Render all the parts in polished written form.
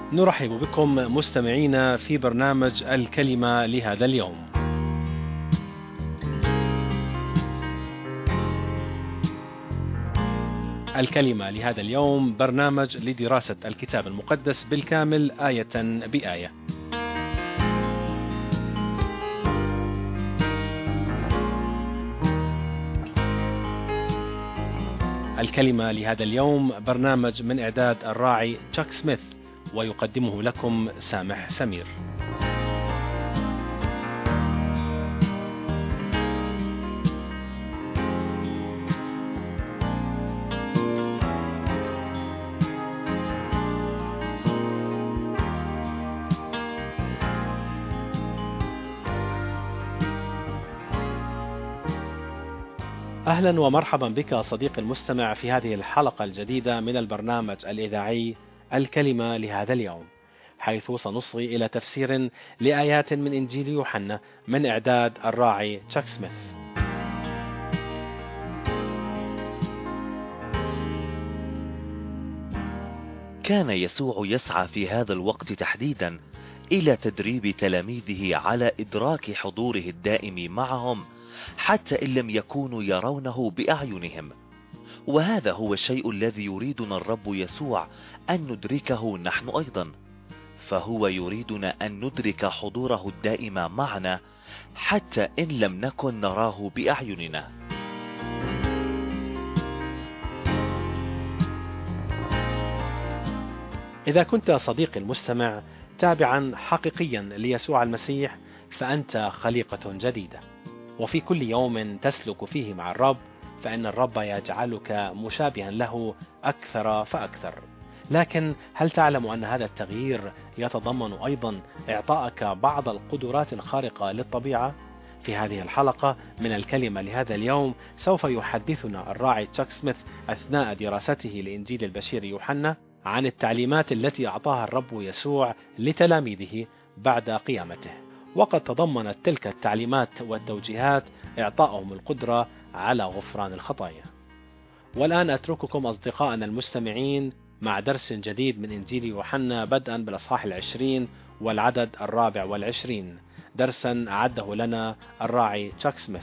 نرحب بكم مستمعينا في برنامج الكلمة لهذا اليوم. الكلمة لهذا اليوم برنامج لدراسة الكتاب المقدس بالكامل آية بآية. الكلمة لهذا اليوم برنامج من إعداد الراعي تشاك سميث، ويقدمه لكم سامح سمير. أهلا ومرحبا بك صديقي المستمع في هذه الحلقة الجديدة من البرنامج الإذاعي الكلمة لهذا اليوم، حيث سنصغي إلى تفسير لآيات من إنجيل يوحنا من إعداد الراعي تشاك سميث. كان يسوع يسعى في هذا الوقت تحديدا إلى تدريب تلاميذه على إدراك حضوره الدائم معهم حتى إن لم يكونوا يرونه بأعينهم، وهذا هو الشيء الذي يريدنا الرب يسوع أن ندركه نحن أيضا، فهو يريدنا أن ندرك حضوره الدائم معنا حتى إن لم نكن نراه بأعيننا. إذا كنت صديقي المستمع تابعا حقيقيا ليسوع المسيح فأنت خليقة جديدة، وفي كل يوم تسلك فيه مع الرب فإن الرب يجعلك مشابها له أكثر فأكثر. لكن هل تعلم أن هذا التغيير يتضمن أيضا إعطائك بعض القدرات الخارقة للطبيعة؟ في هذه الحلقة من الكلمة لهذا اليوم سوف يحدثنا الراعي تشاك سميث أثناء دراسته لإنجيل البشير يوحنا عن التعليمات التي أعطاها الرب يسوع لتلاميذه بعد قيامته، وقد تضمنت تلك التعليمات والتوجيهات إعطائهم القدرة على غفران الخطايا. والآن أترككم أصدقائنا المستمعين مع درس جديد من إنجيل يوحنا بدءا بالأصحاح 20 والعدد 24، درسا أعده لنا الراعي تشاك سميث.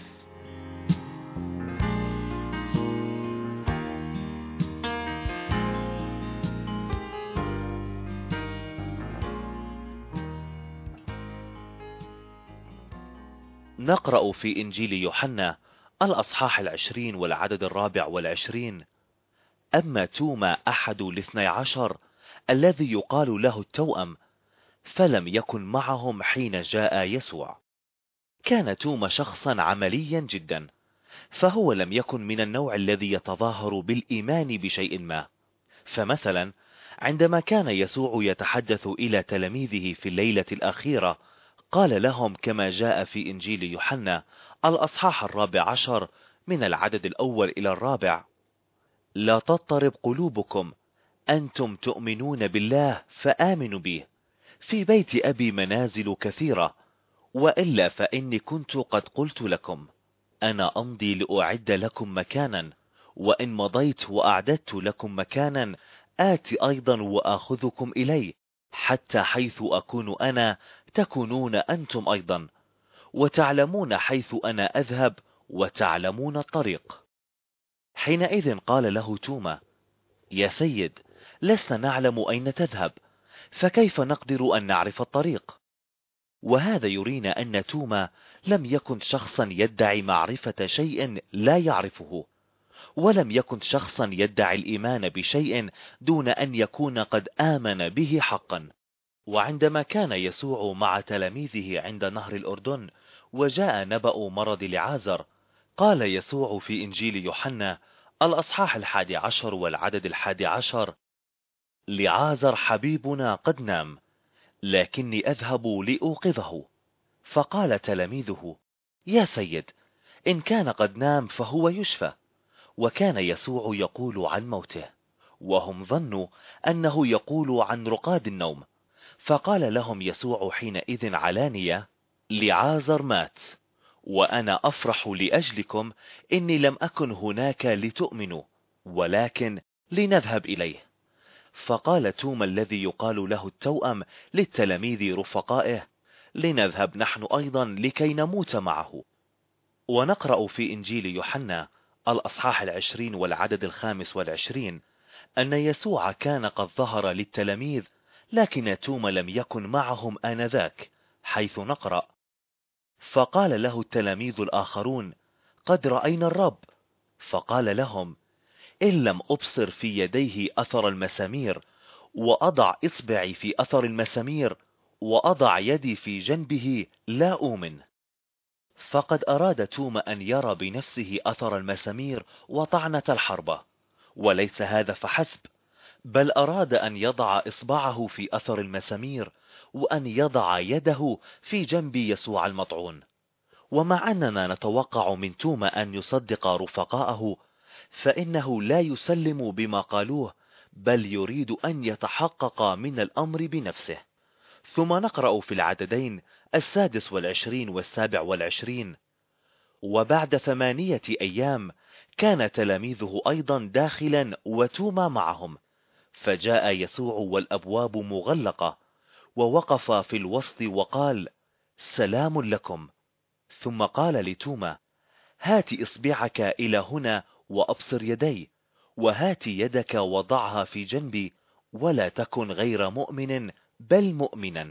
نقرأ في إنجيل يوحنا الأصحاح 20 والعدد 24: أما توما أحد 12 الذي يقال له التوأم فلم يكن معهم حين جاء يسوع. كان توما شخصا عمليا جدا، فهو لم يكن من النوع الذي يتظاهر بالإيمان بشيء ما. فمثلا عندما كان يسوع يتحدث إلى تلاميذه في الليلة الأخيرة قال لهم كما جاء في إنجيل يوحنا الأصحاح 14 من العدد 1 إلى 4: لا تضطرب قلوبكم، أنتم تؤمنون بالله فآمنوا بي، في بيت أبي منازل كثيرة، وإلا فإني كنت قد قلت لكم، أنا أمضي لأعد لكم مكانا، وإن مضيت وأعددت لكم مكانا آتي أيضا وآخذكم إلي، حتى حيث أكون أنا تكونون أنتم أيضا، وتعلمون حيث أنا أذهب وتعلمون الطريق. حينئذ قال له توما: يا سيد، لسنا نعلم أين تذهب، فكيف نقدر أن نعرف الطريق؟ وهذا يرينا أن توما لم يكن شخصا يدعي معرفة شيء لا يعرفه، ولم يكن شخصا يدعي الإيمان بشيء دون أن يكون قد آمن به حقا. وعندما كان يسوع مع تلاميذه عند نهر الأردن وجاء نبأ مرض لعازر، قال يسوع في إنجيل يوحنا الأصحاح 11 والعدد 11: لعازر حبيبنا قد نام، لكني أذهب لأوقظه. فقال تلاميذه: يا سيد، إن كان قد نام فهو يشفى. وكان يسوع يقول عن موته، وهم ظنوا أنه يقول عن رقاد النوم. فقال لهم يسوع حينئذ علانية: لعازر مات، وأنا أفرح لأجلكم إني لم أكن هناك لتؤمنوا، ولكن لنذهب إليه. فقال توما الذي يقال له التوأم للتلاميذ رفقائه: لنذهب نحن أيضا لكي نموت معه. ونقرأ في إنجيل يوحنا الأصحاح 20 والعدد 25 أن يسوع كان قد ظهر للتلاميذ، لكن توما لم يكن معهم آنذاك، حيث نقرأ: فقال له التلاميذ الآخرون: قد رأينا الرب. فقال لهم: إن لم أبصر في يديه أثر المسامير، وأضع إصبعي في أثر المسامير، وأضع يدي في جنبه، لا أؤمن. فقد أراد توما أن يرى بنفسه أثر المسامير وطعنة الحربة، وليس هذا فحسب، بل أراد أن يضع إصبعه في أثر المسامير، وأن يضع يده في جنب يسوع المطعون. ومع أننا نتوقع من توما أن يصدق رفقاءه، فإنه لا يسلم بما قالوه، بل يريد أن يتحقق من الأمر بنفسه. ثم نقرأ في العددين 26 و27: وبعد 8 أيام كان تلاميذه أيضا داخلا وتوما معهم، فجاء يسوع والأبواب مغلقة، ووقف في الوسط وقال: سلام لكم. ثم قال لتوما: هات إصبعك إلى هنا وأبصر يدي، وهات يدك وضعها في جنبي، ولا تكن غير مؤمن بل مؤمنا.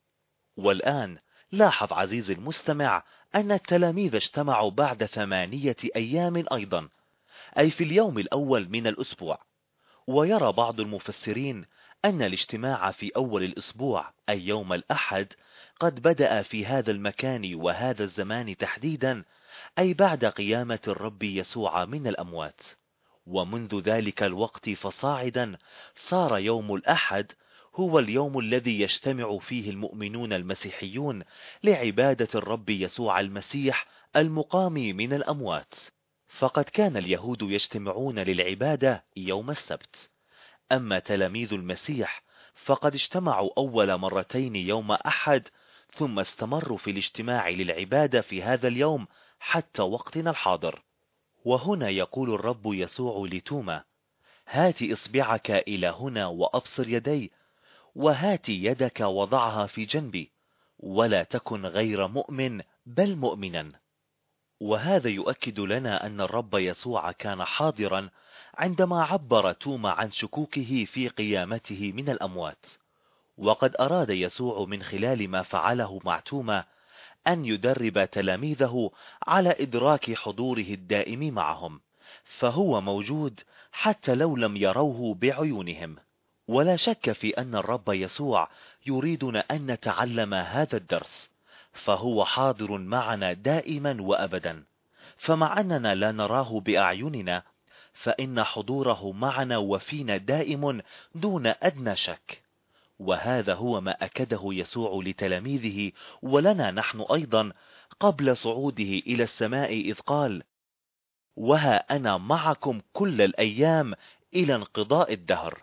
والآن لاحظ عزيزي المستمع أن التلاميذ اجتمعوا بعد 8 أيام أيضا، أي في اليوم الأول من الأسبوع. ويرى بعض المفسرين أن الاجتماع في أول الأسبوع، أي يوم الأحد، قد بدأ في هذا المكان وهذا الزمان تحديدا، أي بعد قيامة الرب يسوع من الأموات. ومنذ ذلك الوقت فصاعدا صار يوم الأحد هو اليوم الذي يجتمع فيه المؤمنون المسيحيون لعبادة الرب يسوع المسيح المقام من الأموات. فقد كان اليهود يجتمعون للعبادة يوم السبت، أما تلاميذ المسيح فقد اجتمعوا أول مرتين يوم أحد، ثم استمروا في الاجتماع للعبادة في هذا اليوم حتى وقتنا الحاضر. وهنا يقول الرب يسوع لتوما: هات إصبعك إلى هنا وأبصر يدي، وهات يدك وضعها في جنبي، ولا تكن غير مؤمن بل مؤمنا. وهذا يؤكد لنا أن الرب يسوع كان حاضرا عندما عبر توما عن شكوكه في قيامته من الأموات. وقد أراد يسوع من خلال ما فعله مع توما أن يدرب تلاميذه على إدراك حضوره الدائم معهم، فهو موجود حتى لو لم يروه بعيونهم. ولا شك في أن الرب يسوع يريدنا أن نتعلم هذا الدرس، فهو حاضر معنا دائما وأبدا. فمع أننا لا نراه بأعيننا، فإن حضوره معنا وفينا دائم دون أدنى شك. وهذا هو ما أكده يسوع لتلاميذه ولنا نحن أيضا قبل صعوده إلى السماء، إذ قال: وها أنا معكم كل الأيام إلى انقضاء الدهر.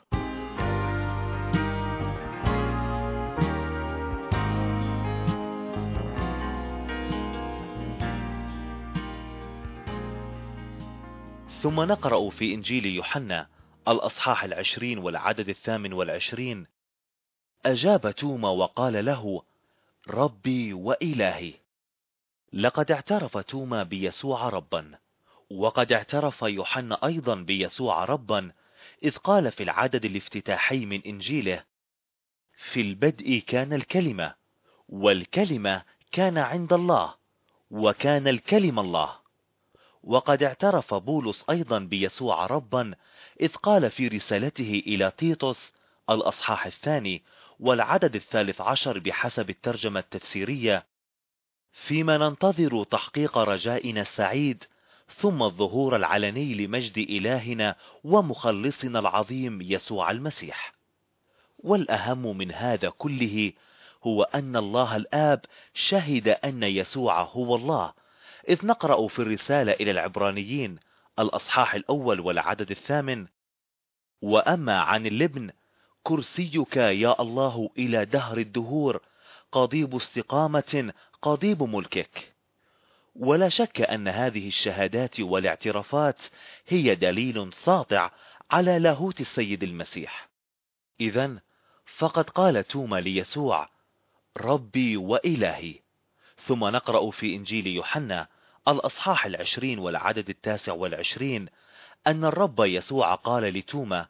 ثم نقرأ في إنجيل يوحنا الأصحاح 20 والعدد 28: أجاب توما وقال له: ربي وإلهي. لقد اعترف توما بيسوع ربا، وقد اعترف يوحنا أيضا بيسوع ربا، إذ قال في العدد الافتتاحي من إنجيله: في البدء كان الكلمة، والكلمة كان عند الله، وكان الكلمة الله. وقد اعترف بولس أيضا بيسوع ربا، إذ قال في رسالته إلى تيتوس الأصحاح 2 والعدد 13 بحسب الترجمة التفسيرية: فيما ننتظر تحقيق رجائنا السعيد، ثم الظهور العلني لمجد إلهنا ومخلصنا العظيم يسوع المسيح. والأهم من هذا كله هو أن الله الآب شهد أن يسوع هو الله، إذ نقرأ في الرسالة إلى العبرانيين الأصحاح 1 والعدد 8: وأما عن الابن كرسيك يا الله إلى دهر الدهور، قضيب استقامة قضيب ملكك. ولا شك أن هذه الشهادات والاعترافات هي دليل ساطع على لاهوت السيد المسيح. إذن فقد قال توما ليسوع: ربي وإلهي. ثم نقرأ في إنجيل يوحنا الأصحاح 20 والعدد 29 أن الرب يسوع قال لتوما: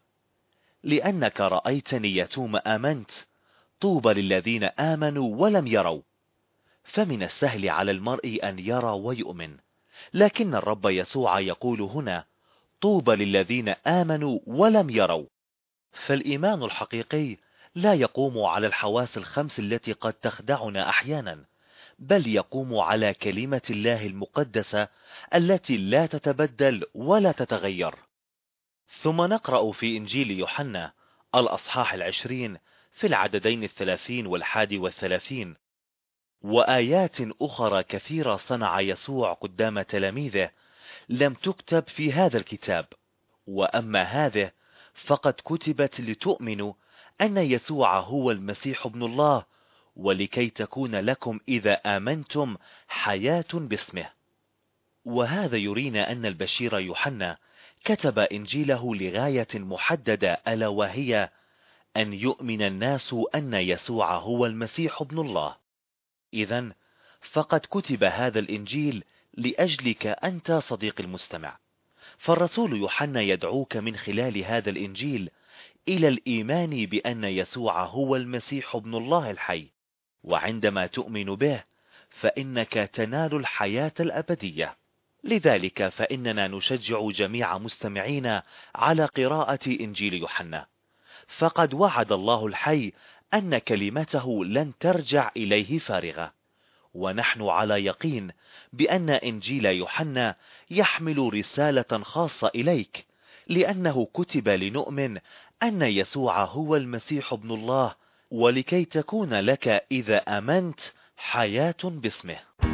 لأنك رأيتني يا توما آمنت، طوبى للذين آمنوا ولم يروا. فمن السهل على المرء أن يرى ويؤمن، لكن الرب يسوع يقول هنا: طوبى للذين آمنوا ولم يروا. فالإيمان الحقيقي لا يقوم على الحواس الخمس التي قد تخدعنا أحيانا، بل يقوم على كلمة الله المقدسة التي لا تتبدل ولا تتغير. ثم نقرأ في إنجيل يوحنا الأصحاح 20 في العددين 30 و31: وآيات أخرى كثيرة صنع يسوع قدام تلاميذه لم تكتب في هذا الكتاب، وأما هذه فقد كتبت لتؤمنوا أن يسوع هو المسيح ابن الله، ولكي تكون لكم إذا آمنتم حياة باسمه. وهذا يرينا أن البشير يوحنا كتب إنجيله لغاية محددة، ألا وهي أن يؤمن الناس أن يسوع هو المسيح ابن الله. إذن فقد كتب هذا الإنجيل لأجلك أنت صديق المستمع، فالرسول يوحنا يدعوك من خلال هذا الإنجيل إلى الإيمان بأن يسوع هو المسيح ابن الله الحي، وعندما تؤمن به فإنك تنال الحياة الأبدية. لذلك فإننا نشجع جميع مستمعينا على قراءة إنجيل يوحنا، فقد وعد الله الحي أن كلمته لن ترجع إليه فارغة، ونحن على يقين بأن إنجيل يوحنا يحمل رسالة خاصة إليك، لأنه كتب لنؤمن أن يسوع هو المسيح ابن الله، ولكي تكون لك إذا آمنت حياة باسمه.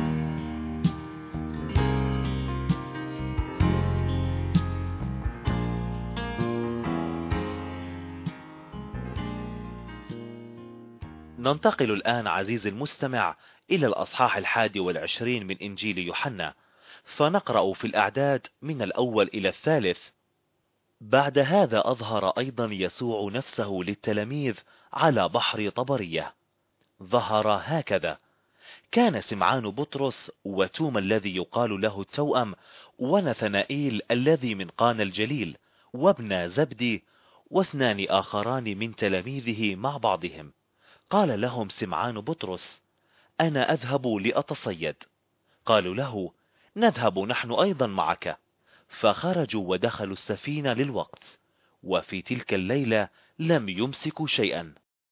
ننتقل الآن عزيزي المستمع إلى الأصحاح 21 من إنجيل يوحنا، فنقرأ في الأعداد من الأول إلى 3: بعد هذا أظهر أيضا يسوع نفسه للتلاميذ على بحر طبرية. ظهر هكذا: كان سمعان بطرس وتوما الذي يقال له التوأم ونثنائيل الذي من قانا الجليل وابن زبدي واثنان آخران من تلاميذه مع بعضهم. قال لهم سمعان بطرس: أنا أذهب لأتصيد. قالوا له: نذهب نحن أيضا معك. فخرجوا ودخلوا السفينة للوقت، وفي تلك الليلة لم يمسكوا شيئا.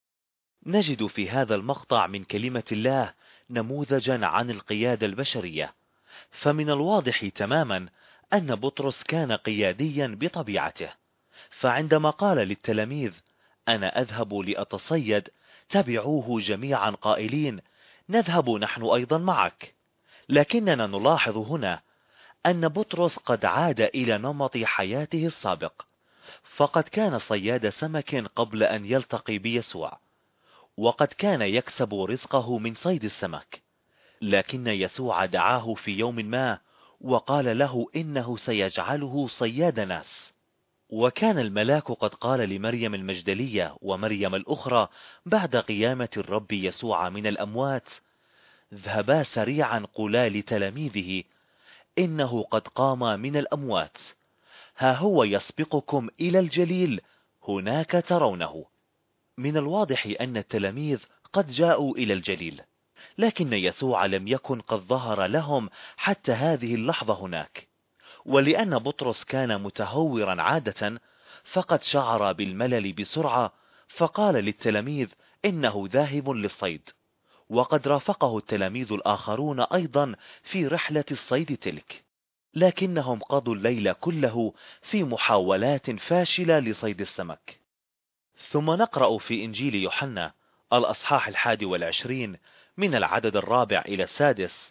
نجد في هذا المقطع من كلمة الله نموذجا عن القيادة البشرية، فمن الواضح تماما أن بطرس كان قياديا بطبيعته، فعندما قال للتلاميذ: أنا أذهب لأتصيد، تبعوه جميعا قائلين: نذهب نحن أيضا معك. لكننا نلاحظ هنا أن بطرس قد عاد إلى نمط حياته السابق، فقد كان صياد سمك قبل أن يلتقي بيسوع، وقد كان يكسب رزقه من صيد السمك. لكن يسوع دعاه في يوم ما وقال له إنه سيجعله صياد ناس. وكان الملاك قد قال لمريم المجدلية ومريم الأخرى بعد قيامة الرب يسوع من الأموات: اذهبا سريعا قولا لتلاميذه إنه قد قام من الأموات، ها هو يسبقكم إلى الجليل، هناك ترونه. من الواضح أن التلاميذ قد جاءوا إلى الجليل، لكن يسوع لم يكن قد ظهر لهم حتى هذه اللحظة هناك. ولأن بطرس كان متهورا عادة، فقد شعر بالملل بسرعة، فقال للتلاميذ إنه ذاهب للصيد. وقد رافقه التلاميذ الآخرون أيضا في رحلة الصيد تلك، لكنهم قضوا الليل كله في محاولات فاشلة لصيد السمك. ثم نقرأ في إنجيل يوحنا الأصحاح 21 من العدد 4 إلى 6: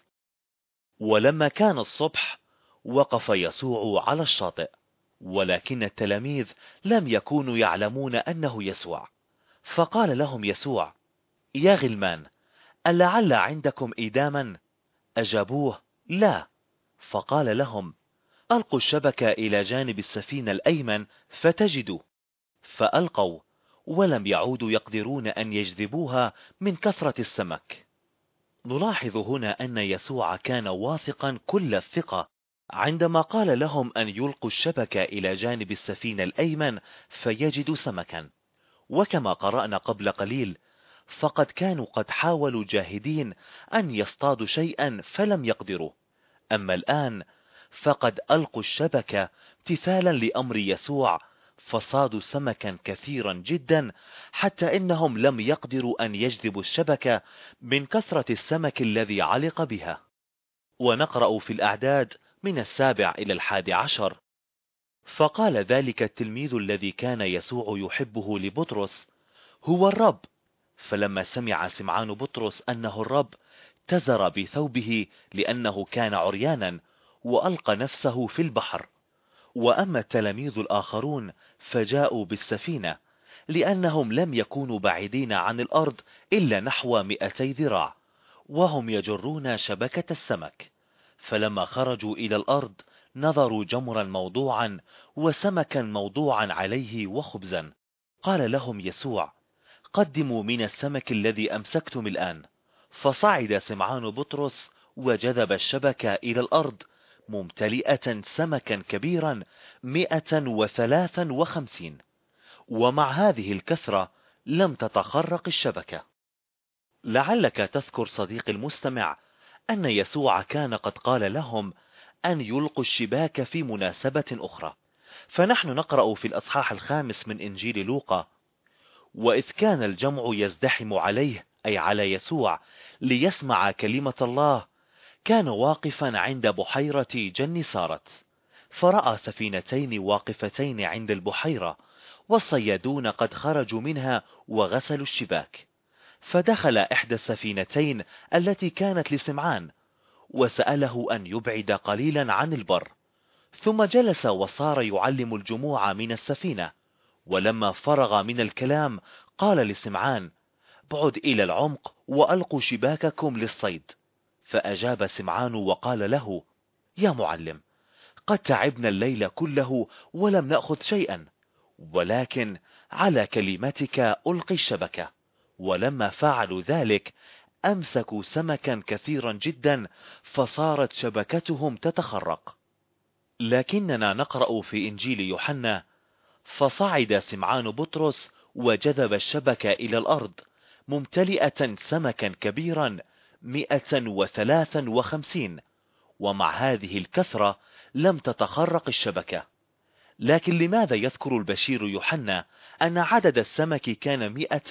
ولما كان الصبح وقف يسوع على الشاطئ، ولكن التلاميذ لم يكونوا يعلمون أنه يسوع. فقال لهم يسوع: يا غلمان، ألعل عندكم إداما؟ أجابوه: لا. فقال لهم: ألقوا الشبكة إلى جانب السفينة الأيمن فتجدوا. فألقوا، ولم يعودوا يقدرون أن يجذبوها من كثرة السمك. نلاحظ هنا أن يسوع كان واثقا كل الثقة عندما قال لهم أن يلقوا الشبكة إلى جانب السفينة الأيمن فيجدوا سمكا. وكما قرأنا قبل قليل، فقد كانوا قد حاولوا جاهدين أن يصطادوا شيئا فلم يقدروا، أما الآن فقد ألقوا الشبكة امتثالا لأمر يسوع، فصادوا سمكا كثيرا جدا حتى إنهم لم يقدروا أن يجذبوا الشبكة من كثرة السمك الذي علق بها. ونقرأ في الأعداد من 7 إلى 11: فقال ذلك التلميذ الذي كان يسوع يحبه لبطرس: هو الرب. فلما سمع سمعان بطرس أنه الرب تزر بثوبه لأنه كان عريانا، وألقى نفسه في البحر. وأما التلاميذ الآخرون فجاءوا بالسفينة، لأنهم لم يكونوا بعيدين عن الأرض إلا نحو 200 ذراع، وهم يجرون شبكة السمك. فلما خرجوا إلى الأرض نظروا جمرا موضوعا وسمكا موضوعا عليه وخبزا. قال لهم يسوع: قدموا من السمك الذي أمسكتم الآن. فصعد سمعان بطرس وجذب الشبكة إلى الأرض ممتلئة سمكا كبيرا 153، ومع هذه الكثرة لم تتخرق الشبكة. لعلك تذكر صديق المستمع أن يسوع كان قد قال لهم أن يلقوا الشباك في مناسبة أخرى. فنحن نقرأ في الأصحاح 5 من إنجيل لوقا: وإذ كان الجمع يزدحم عليه، أي على يسوع، ليسمع كلمة الله، كان واقفا عند بحيرة جنيسارت، فرأى سفينتين واقفتين عند البحيرة، والصيادون قد خرجوا منها وغسلوا الشباك. فدخل إحدى السفينتين التي كانت لسمعان، وسأله أن يبعد قليلا عن البر، ثم جلس وصار يعلم الجموع من السفينة. ولما فرغ من الكلام قال لسمعان: بعد إلى العمق وألقوا شباككم للصيد. فأجاب سمعان وقال له: يا معلم، قد تعبنا الليل كله ولم نأخذ شيئا، ولكن على كلمتك ألقي الشبكة. ولما فعلوا ذلك أمسكوا سمكا كثيرا جدا، فصارت شبكتهم تتخرق. لكننا نقرأ في إنجيل يوحنا: فصعد سمعان بطرس وجذب الشبكة إلى الأرض ممتلئة سمكا كبيرا 153، ومع هذه الكثرة لم تتخرق الشبكة. لكن لماذا يذكر البشير يوحنا أن عدد السمك كان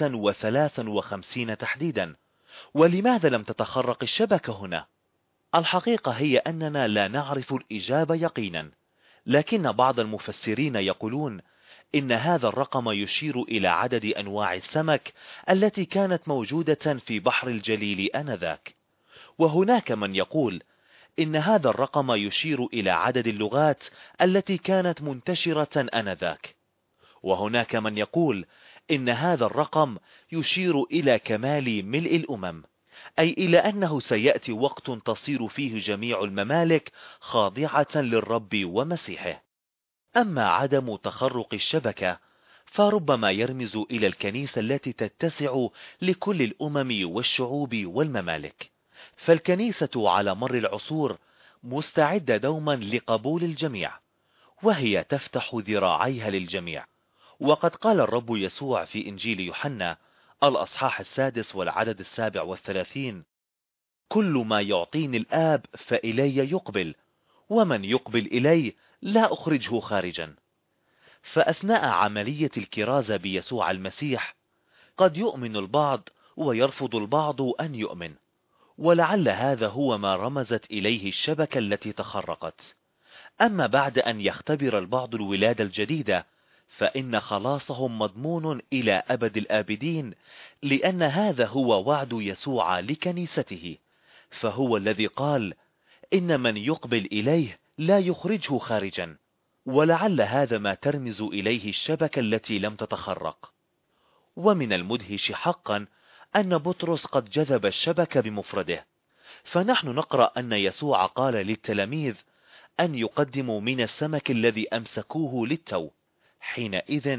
153 تحديدا؟ ولماذا لم تتخرق الشبكة هنا؟ الحقيقة هي أننا لا نعرف الإجابة يقينا، لكن بعض المفسرين يقولون إن هذا الرقم يشير إلى عدد أنواع السمك التي كانت موجودة في بحر الجليل آنذاك. وهناك من يقول إن هذا الرقم يشير إلى عدد اللغات التي كانت منتشرة آنذاك. وهناك من يقول إن هذا الرقم يشير إلى كمال ملء الأمم، أي إلى أنه سيأتي وقت تصير فيه جميع الممالك خاضعة للرب ومسيحه. أما عدم تخرق الشبكة فربما يرمز إلى الكنيسة التي تتسع لكل الأمم والشعوب والممالك. فالكنيسة على مر العصور مستعدة دوما لقبول الجميع، وهي تفتح ذراعيها للجميع. وقد قال الرب يسوع في إنجيل يوحنا الأصحاح 6 والعدد 37: كل ما يعطيني الآب فإلي يقبل، ومن يقبل إلي لا أخرجه خارجا. فأثناء عملية الكرازة بيسوع المسيح قد يؤمن البعض ويرفض البعض أن يؤمن، ولعل هذا هو ما رمزت إليه الشبكة التي تخرقت. أما بعد أن يختبر البعض الولادة الجديدة فإن خلاصهم مضمون إلى أبد الآبدين، لأن هذا هو وعد يسوع لكنيسته، فهو الذي قال: إن من يقبل إليه لا يخرجه خارجا. ولعل هذا ما ترمز إليه الشبكة التي لم تتخرق. ومن المدهش حقا أن بطرس قد جذب الشبكة بمفرده، فنحن نقرأ أن يسوع قال للتلاميذ أن يقدموا من السمك الذي أمسكوه للتو. حينئذ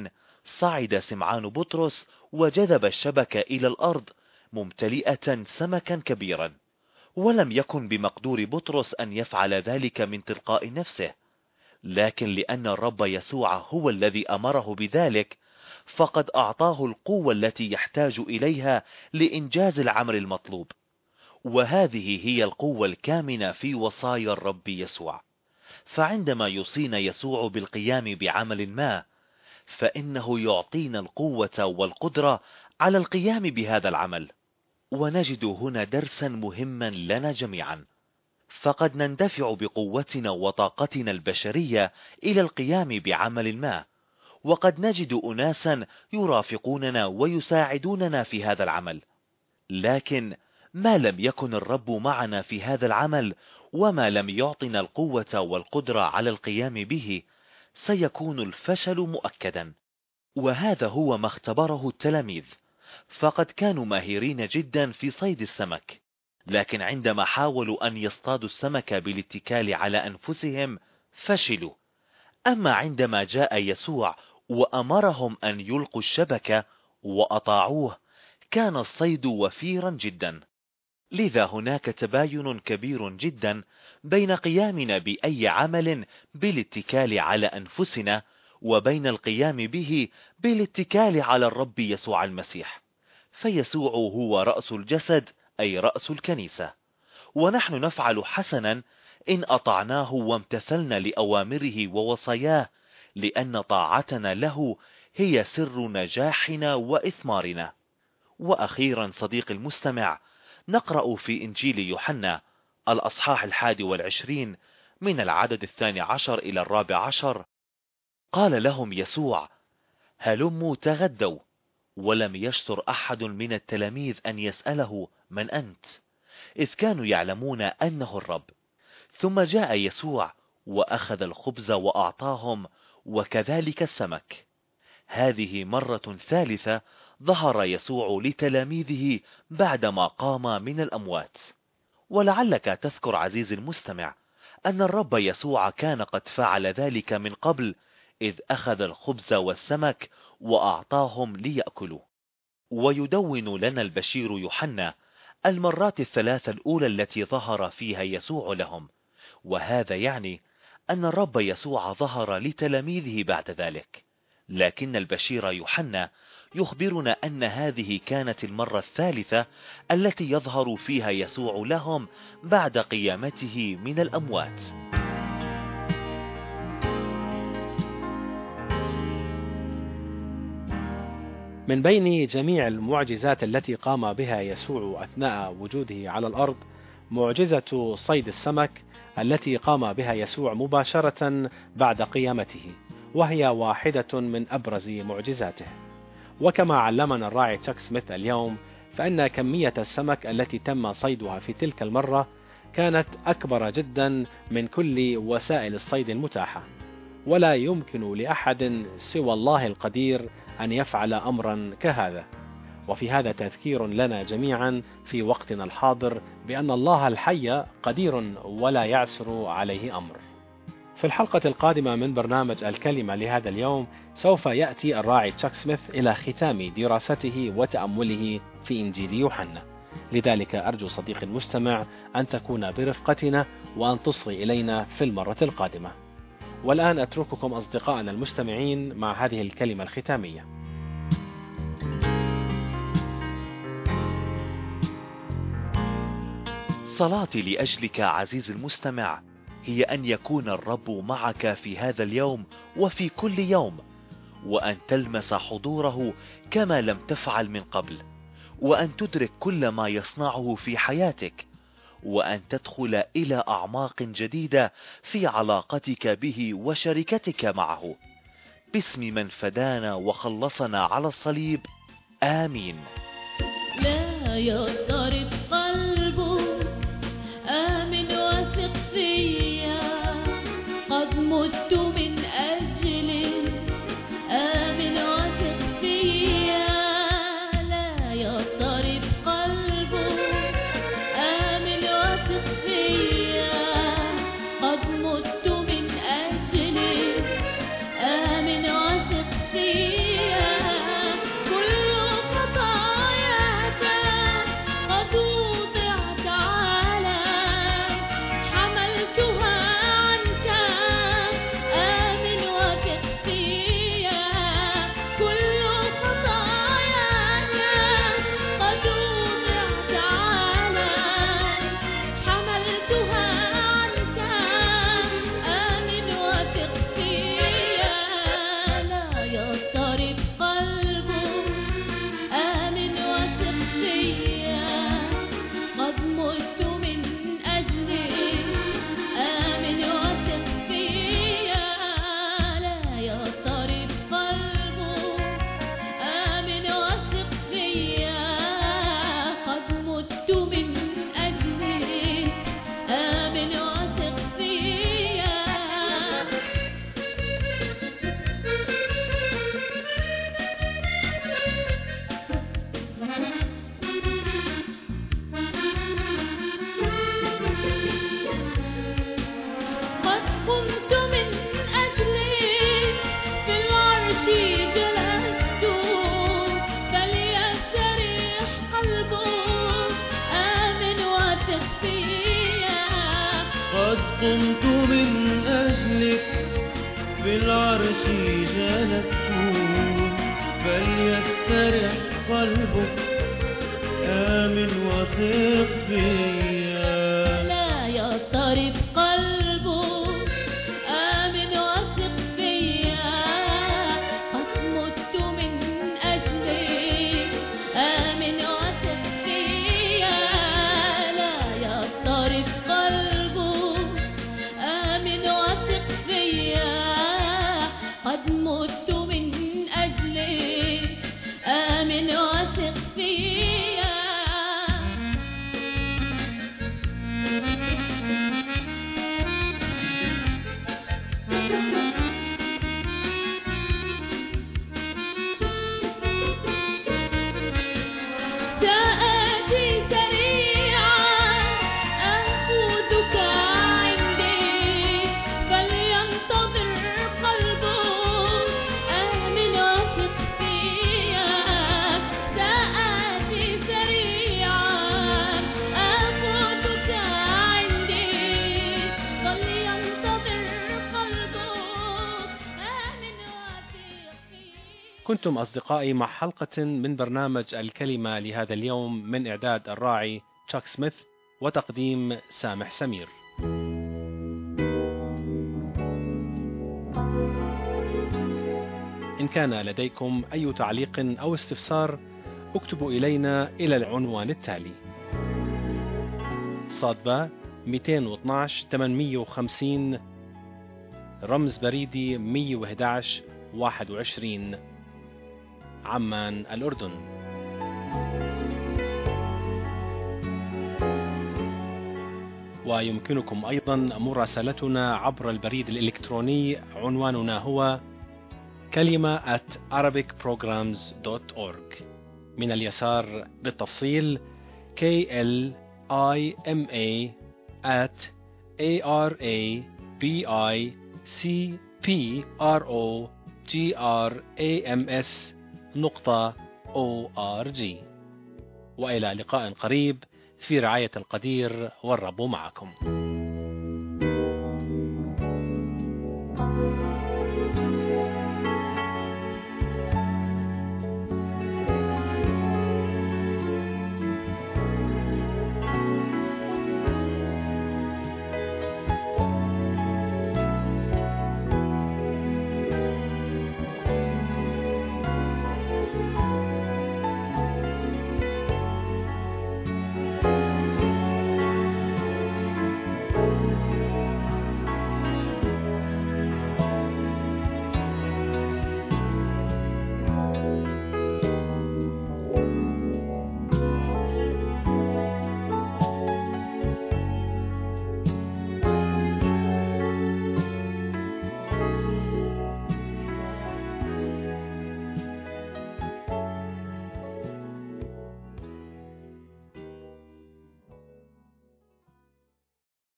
صعد سمعان بطرس وجذب الشبكة إلى الأرض ممتلئة سمكا كبيرا، ولم يكن بمقدور بطرس أن يفعل ذلك من تلقاء نفسه، لكن لأن الرب يسوع هو الذي أمره بذلك، فقد أعطاه القوة التي يحتاج إليها لإنجاز العمل المطلوب. وهذه هي القوة الكامنة في وصايا الرب يسوع. فعندما يوصينا يسوع بالقيام بعمل ما، فإنه يعطينا القوة والقدرة على القيام بهذا العمل. ونجد هنا درسا مهما لنا جميعا، فقد نندفع بقوتنا وطاقتنا البشرية إلى القيام بعمل ما، وقد نجد أناسا يرافقوننا ويساعدوننا في هذا العمل، لكن ما لم يكن الرب معنا في هذا العمل، وما لم يعطنا القوة والقدرة على القيام به، سيكون الفشل مؤكدا. وهذا هو ما اختبره التلاميذ، فقد كانوا ماهرين جدا في صيد السمك، لكن عندما حاولوا أن يصطادوا السمك بالاتكال على أنفسهم فشلوا. أما عندما جاء يسوع وأمرهم أن يلقوا الشبكة وأطاعوه، كان الصيد وفيرا جدا. لذا هناك تباين كبير جدا بين قيامنا بأي عمل بالاتكال على أنفسنا، وبين القيام به بالاتكال على الرب يسوع المسيح. فيسوع هو رأس الجسد، أي رأس الكنيسة، ونحن نفعل حسنا إن أطعناه وامتثلنا لأوامره ووصاياه، لأن طاعتنا له هي سر نجاحنا وإثمارنا. وأخيرا صديق المستمع، نقرأ في إنجيل يوحنا الأصحاح 21 من العدد 12 إلى 14: قال لهم يسوع: هلموا تغدوا. ولم يشطر أحد من التلاميذ أن يسأله: من أنت؟ إذ كانوا يعلمون أنه الرب. ثم جاء يسوع وأخذ الخبز وأعطاهم، وكذلك السمك. هذه مرة ثالثة ظهر يسوع لتلاميذه بعدما قام من الأموات. ولعلك تذكر عزيزي المستمع أن الرب يسوع كان قد فعل ذلك من قبل، إذ أخذ الخبز والسمك وأعطاهم ليأكلوا. ويدون لنا البشير يوحنا المرات الثلاث الأولى التي ظهر فيها يسوع لهم، وهذا يعني أن الرب يسوع ظهر لتلاميذه بعد ذلك. لكن البشير يوحنا يخبرنا أن هذه كانت المرة الثالثة التي يظهر فيها يسوع لهم بعد قيامته من الأموات. من بين جميع المعجزات التي قام بها يسوع أثناء وجوده على الأرض، معجزة صيد السمك التي قام بها يسوع مباشرة بعد قيامته، وهي واحدة من أبرز معجزاته. وكما علمنا الراعي تشاك سميث اليوم، فإن كمية السمك التي تم صيدها في تلك المرة كانت أكبر جدا من كل وسائل الصيد المتاحة، ولا يمكن لأحد سوى الله القدير أن يفعل أمرا كهذا. وفي هذا تذكير لنا جميعا في وقتنا الحاضر بأن الله الحي قدير ولا يعسر عليه أمر. في الحلقة القادمة من برنامج الكلمة لهذا اليوم، سوف يأتي الراعي تشاك سميث إلى ختام دراسته وتأمله في إنجيل يوحنا. لذلك أرجو صديقي المستمع أن تكون برفقتنا وأن تصغي إلينا في المرة القادمة. والآن أترككم أصدقائنا المستمعين مع هذه الكلمة الختامية. صلاتي لأجلك عزيزي المستمع هي أن يكون الرب معك في هذا اليوم وفي كل يوم، وأن تلمس حضوره كما لم تفعل من قبل، وأن تدرك كل ما يصنعه في حياتك، وأن تدخل إلى أعماق جديدة في علاقتك به وشركتك معه، باسم من فدانا وخلصنا على الصليب. آمين. لا يضطرب قلبك، آمن واثق فيا، قد مت من أجلك، آمن واثق فيا. لا يضطرب قلبك، آمن واثق فيا، قد مت من أجلك، آمن واثق فيا. قد قمت من أجلك بالعرش جلست فليسترح قلبك آمن وثق فيا لا يضطرب قلبك آمن وثق فيا قد مت من أجلك آمن وثق فيا لا يضطرب قلبك آمن وثق فيا قد مت من أجلك آمن وثق فيا سآتي سريعا أنفذك عندي فلينتظر قلبك آمن وثق فيا سآتي سريعا أنفذك عندي فلينتظر قلبك آمن وثق فيا. كنتم أصدقائي مع حلقة من برنامج الكلمة لهذا اليوم من إعداد الراعي تشاك سميث وتقديم سامح سمير. إن كان لديكم أي تعليق أو استفسار اكتبوا إلينا إلى العنوان التالي: صادبة 212 850 رمز بريدي 111 21 عمان الأردن. ويمكنكم أيضا مراسلتنا عبر البريد الإلكتروني، عنواننا هو كلمة @arabicprograms.org. من اليسار بالتفصيل KLIMA@arabicprograms.org. وإلى لقاء قريب في رعاية القدير، والرب معكم.